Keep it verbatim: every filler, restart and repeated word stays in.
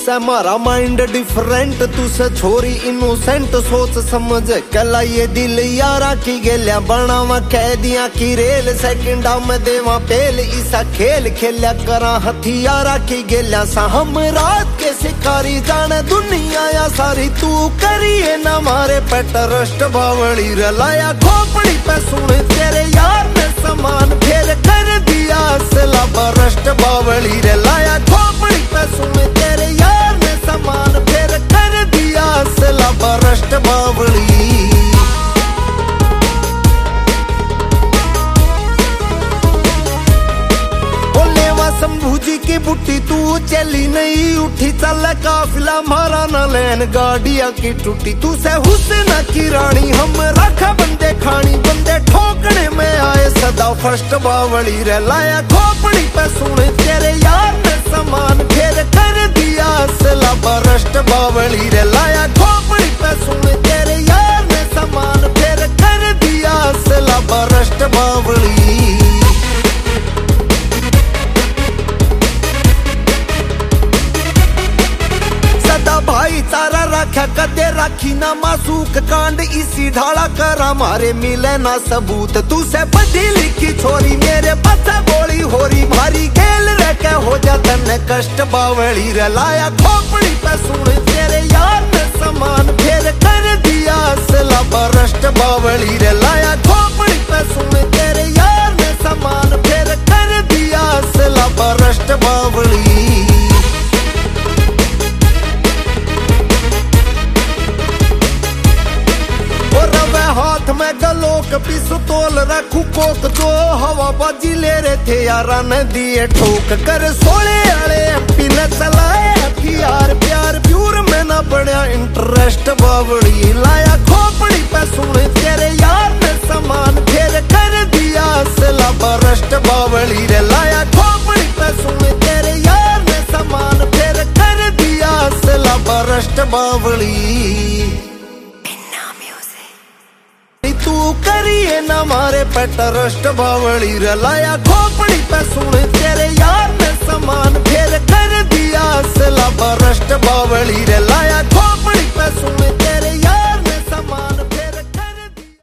से मारा mind different, तू से छोरी इनोसेंट, सोच समझ कला ये दिल यारा की गेलिया बनावा कैदियां की रेल, सेकंडा में देवा पेल इसा खेल खेलिया करा हथियारा की गेलिया सा हम रात के शिकारी जाने दुनिया या सारी, तू करिए ना मारे पेट रस्ट बावली रलाया खोपड़ी पे सुन तेरे यार ने समान फेर कर दिया असला बरस्ट बावली रलाया खोपड़ी पे सुन तेरे यार ने समान फेर कर दिया असला बरस्ट बावली। शंभू जी की बुट्टी तू चली नहीं उठी, चल काफिला मारा न लैन गाड़िया की टूटी, तू से हुस्न की रानी हम रखा बंदे खानी, बंदे ठोकने में आए सदा फर्स्ट बावली रे लाया खोपड़ी पे सुन तेरे यार ने समान फेर कर दिया असला बरस्ट बावली रे लाया खोपड़ी पे सुन तेरे यार ने समान फेर कर दिया असला बरस्ट बावली। भाईचारा रखा कदे राखी ना मासूक कांड इसी ढाला करा मारे मिले ना सबूत, तू से पढ़ी लिखी छोरी मेरे पता बोली होरी भारी खेल रखे हो जाता न कष्ट बावली रलाया खोपड़ी पे सुन तेरे यार ने समान फेर कर दिया असला बरस्ट बावली रलाया खोपड़ी पे सुन तेरे यार ने समान फेर कर दिया असला बरस्ट बावली। हाथ में गलोक पिस्तौल रखू कोक, जो हवाबाजी ले रहे थे यारा ने दिए ठोक कर, सोले आले एमपी ने चलाए हथियार प्यार प्यूर में ना बढ़िया इंटरेस्ट बावड़ी लाया खोपड़ी पे सुन तेरे यार ने समान फेर कर दिया असला बरस्ट बावली रे लाया खोपड़ी पे सुन तेरे यार ने समान फेर कर दिया असला बरस्ट बावली। तू करिए ना मारे पेट रस्ट बावली रलाया खोपड़ी पे सुन तेरे यार ने समान फेर कर दिया असला बरस्ट बावली रलाया खोपड़ी पे सुन तेरे